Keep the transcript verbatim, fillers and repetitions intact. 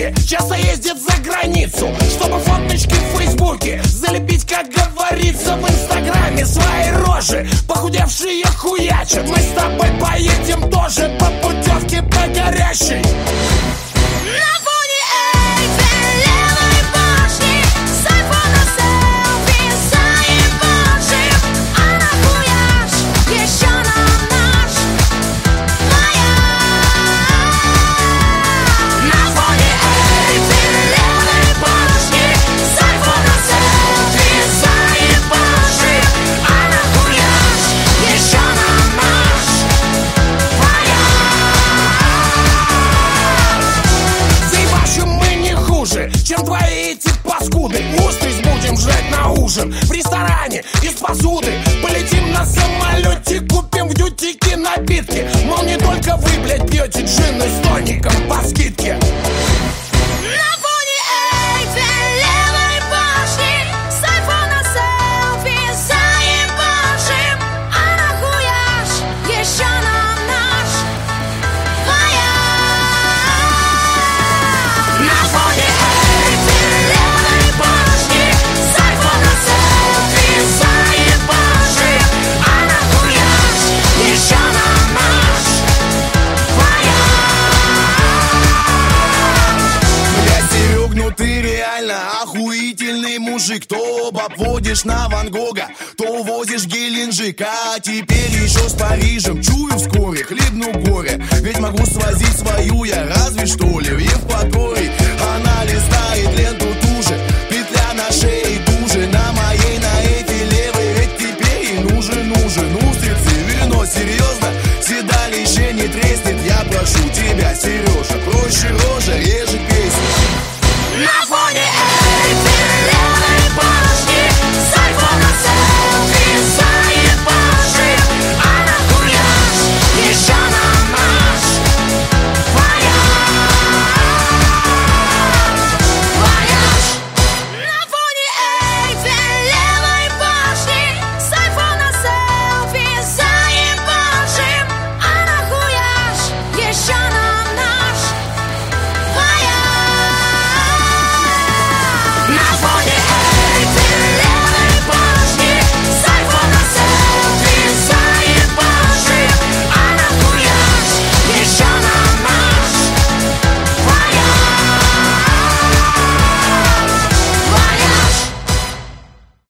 суки часто ездят за границу, чтобы фоточки в фейсбуке залепить, как говорится, в инстаграме свои рожи. Похудевшие хуячат, мы с тобой поедем тоже по путевке по горящей. Чем твои эти паскуды? Устриц будем жрать на ужин в ресторане из посуды. Полетим на самолете, купим в дютике напитки. Мол, не только вы, блядь, пьете джин с тоником по скидке. Охуительный мужик, то обводишь на Ван Гога, то возишь Геленджик, а теперь еще с Парижем. Чую вскоре, хлебну горе, ведь могу свозить свою я разве что ли в Евпаторию.